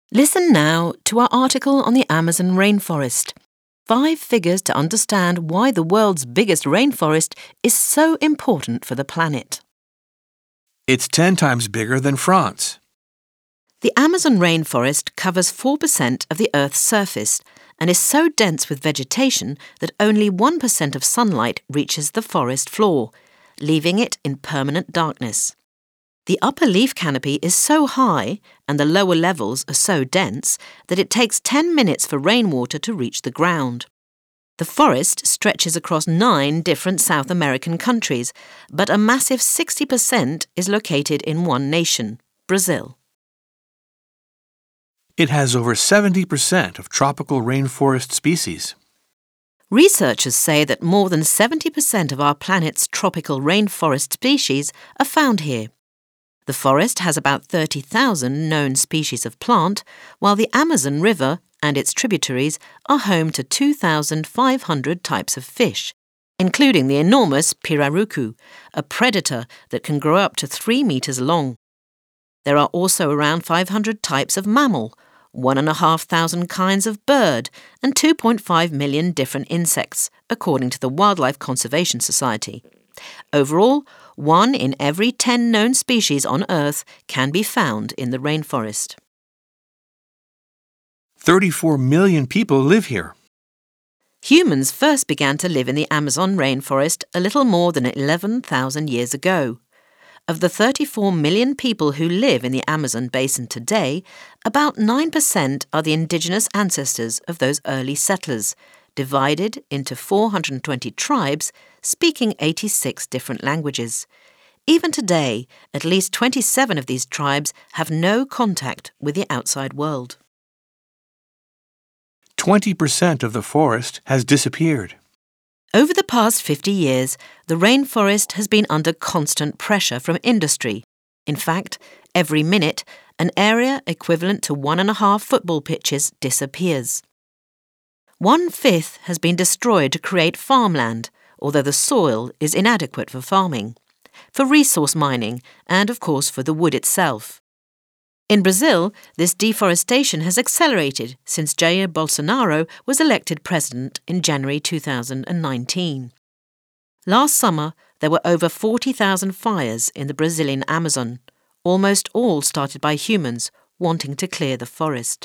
Listen now to our article on the Amazon rainforest. 5 figures to understand why the world's biggest rainforest is so important for the planet. It's 10 times bigger than France. The Amazon rainforest covers 4% of the Earth's surface and is so dense with vegetation that only 1% of sunlight reaches the forest floor, leaving it in permanent darkness. The upper leaf canopy is so high and the lower levels are so dense that it takes 10 minutes for rainwater to reach the ground. The forest stretches across 9 different South American countries, but a massive 60% is located in one nation, Brazil. It has over 70% of tropical rainforest species. Researchers say that more than 70% of our planet's tropical rainforest species are found here. The forest has about 30,000 known species of plant, while the Amazon River and its tributaries are home to 2,500 types of fish, including the enormous pirarucu, a predator that can grow up to 3 meters long. There are also around 500 types of mammal, 1,500 kinds of bird, and 2.5 million different insects, according to the Wildlife Conservation Society. Overall, 1 in every 10 known species on Earth can be found in the rainforest. 34 million people live here. Humans first began to live in the Amazon rainforest a little more than 11,000 years ago. Of the 34 million people who live in the Amazon basin today, about 9% are the indigenous ancestors of those early settlers, divided into 420 tribes speaking 86 different languages. Even today, at least 27 of these tribes have no contact with the outside world. 20% of the forest has disappeared. Over the past 50 years, the rainforest has been under constant pressure from industry. In fact, every minute, an area equivalent to 1.5 football pitches disappears. 1/5 has been destroyed to create farmland, although the soil is inadequate for farming, for resource mining, and of course for the wood itself. In Brazil, this deforestation has accelerated since Jair Bolsonaro was elected president in January 2019. Last summer, there were over 40,000 fires in the Brazilian Amazon, almost all started by humans wanting to clear the forest.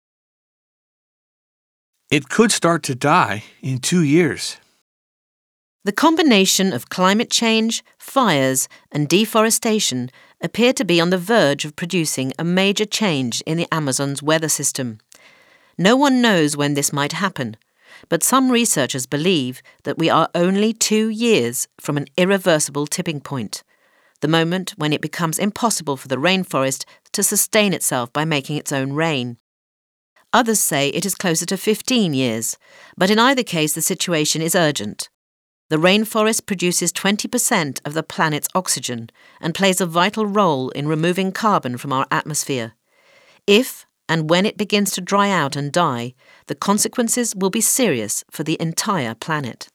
It could start to die in 2 years. The combination of climate change, fires, and deforestation appear to be on the verge of producing a major change in the Amazon's weather system. No one knows when this might happen, but some researchers believe that we are only 2 years from an irreversible tipping point, the moment when it becomes impossible for the rainforest to sustain itself by making its own rain. Others say it is closer to 15 years, but in either case the situation is urgent. The rainforest produces 20% of the planet's oxygen and plays a vital role in removing carbon from our atmosphere. If and when it begins to dry out and die, the consequences will be serious for the entire planet.